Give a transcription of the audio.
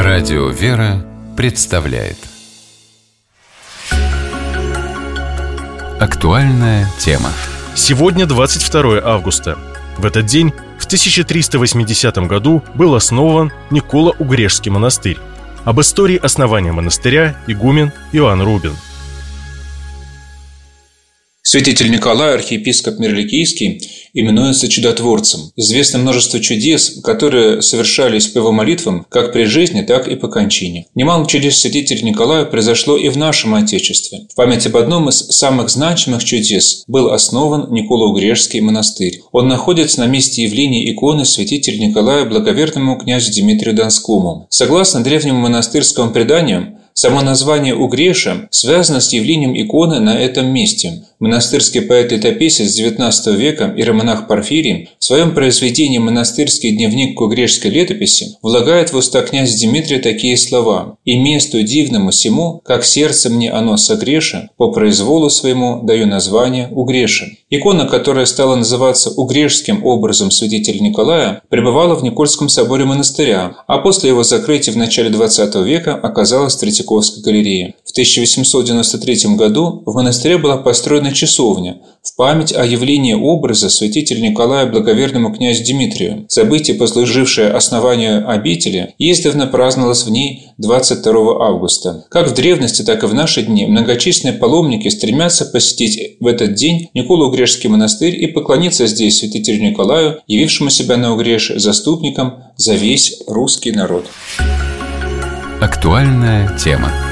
Радио «Вера» представляет актуальная тема. Сегодня 22 августа. В этот день, в 1380 году, был основан Николо-Угрешский монастырь. Об истории основания монастыря игумен Иоанн Рубин. Святитель Николай, архиепископ Мирликийский, именуется чудотворцем. Известно множество чудес, которые совершались по его молитвам как при жизни, так и по кончине. Немало чудес святителя Николая произошло и в нашем Отечестве. В память об одном из самых значимых чудес был основан Николо-Угрешский монастырь. Он находится на месте явления иконы святителя Николая благоверному князю Дмитрию Донскому. Согласно древнему монастырскому преданию, само название Угреша связано с явлением иконы на этом месте. Монастырский поэт-летописец XIX века иеромонах Порфирий в своем произведении «Монастырский дневник к угрешской летописи» влагает в уста князя Дмитрия такие слова: «И месту дивному сему, как сердце мне оно согреша, по произволу своему даю название Угреша». Икона, которая стала называться угрешским образом святителя Николая, пребывала в Никольском соборе монастыря, а после его закрытия в начале XX века оказалась в Третьяковской галерее. В 1893 году в монастыре была построена часовня в память о явлении образа святителя Николая благоверному князю Дмитрию. Событие, послужившее основанию обители, издавна праздновалось в ней 22 августа. Как в древности, так и в наши дни многочисленные паломники стремятся посетить в этот день Николо-Угрешский монастырь и поклониться здесь святителю Николаю, явившему себя на Угреше заступником за весь русский народ. Актуальная тема.